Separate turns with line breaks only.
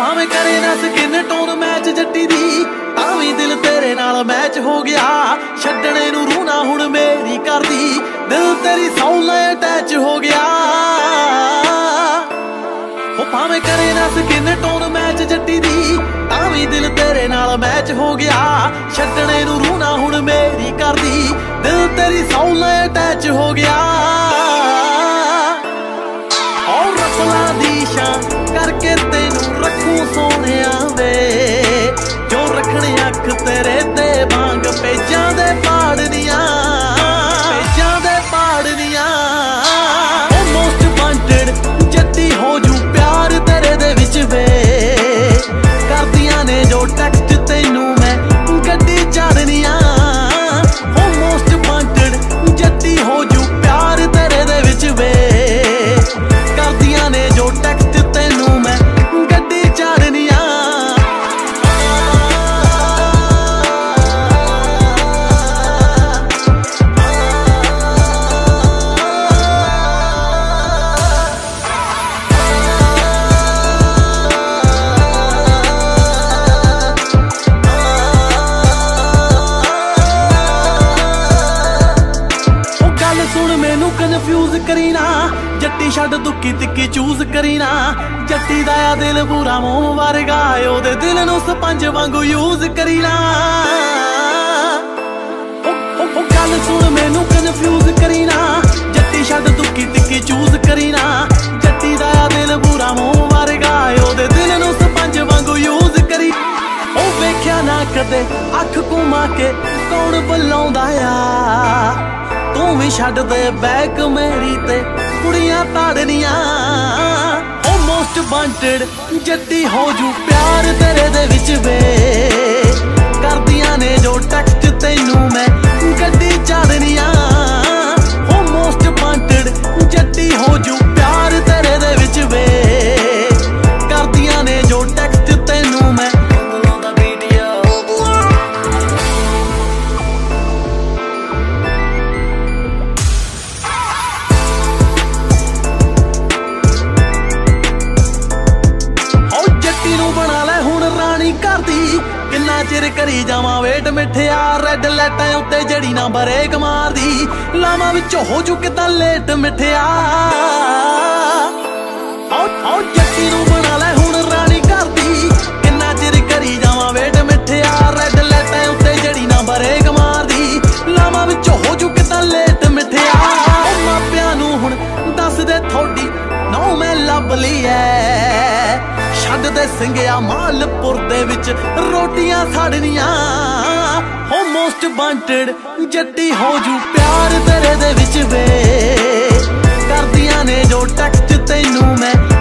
भावें करे ना स्किन टोन मैच जट्टी दी तावी दिल तेरे नाल मैच हो गया। छड्डणे नूं रूह ना हुण मेरी करदी दिल तेरी सौ नाल अटैच हो गया। भावें करे ना स्किन टोन मैच जट्टी दी तावी दिल तेरे नाल मैच हो गया। छड्डणे नूं रूह ना हुण मेरी करदी दिल तेरी सौ नाल अटैच हो गया। और रसला दी शान करके तेनू रखूं सोहणिया वे जो रखने अख तेरे ते वांग पेजां दे पाड़नियां पेजां दे पाड़नियां। मोस्ट वांटेड जट्टी हो जू प्यार तेरे दे विच वे करदियां ने जो टैक्सट तेनू मैं गड्डी चाड़नियां। मोस्ट वांटेड जट्टी हो जू प्यार तेरे दे विच वे करदियां ने जो टैक्सट तेनू मैं गड्डी चाड़नियां। गल सुन मैनू कन्फ्यूज करी ना जट्टी छड्ड दुक्की तिक्की चूज करी ना। जट्टी दा दिल पूरा मोम वर्गा ओदे दिल नूं स्पंज वांगू यूज करी ना। गल सुन मैनू कन्फ्यूज करी ना जट्टी छड्ड दुक्की तिक्की चूज करी ना। जट्टी दा दिल पूरा मोम वर्गा ओदे दिल नूं स्पंज वांगू यूज करी। ओ वेख्या ना कदे अख घुमा के कौन बुलाउंदा आ तू भी छड्ड दे बैक मेरी ते कुड़ियां ताड़नियां। ओ मोस्ट वांटेड जट्टी हो जू प्यार तेरे दे विच वे करदियां ने जो टैक्सट तेनू मैं गड्डी चाड़नियां। ओ मोस्ट वांटेड जट्टी हो जू प्यार तेरे दे विच वे करदियां ने जो टैक्सट तेनू मैं किन्ना चिर करी जावां वेट मिठिया। रैड लाइटां उत्ते जड़ी ना ब्रेक मारदी लावां विच हो जू किदां लेट मिठिया। आओ जट्टी नूं बना लै हुण रानी करदी किन्ना चिर करी जावां वेट मिठिया। रैड लाइटां उत्ते जड़ी ना ब्रेक मारदी लावां विच हो जू किदां लेट मिठिया। मापियां नूं हुण दस दे थोड़ी नौ मैं लभ ली ऐ छड्ड दे सिंघिया मालपुर दे विच रोटियां साड़नियां। हो मोस्ट वांटेड जट्टी हो जू प्यार तेरे दे विच वे करदियां ने जो टैक्सट तेनू मैं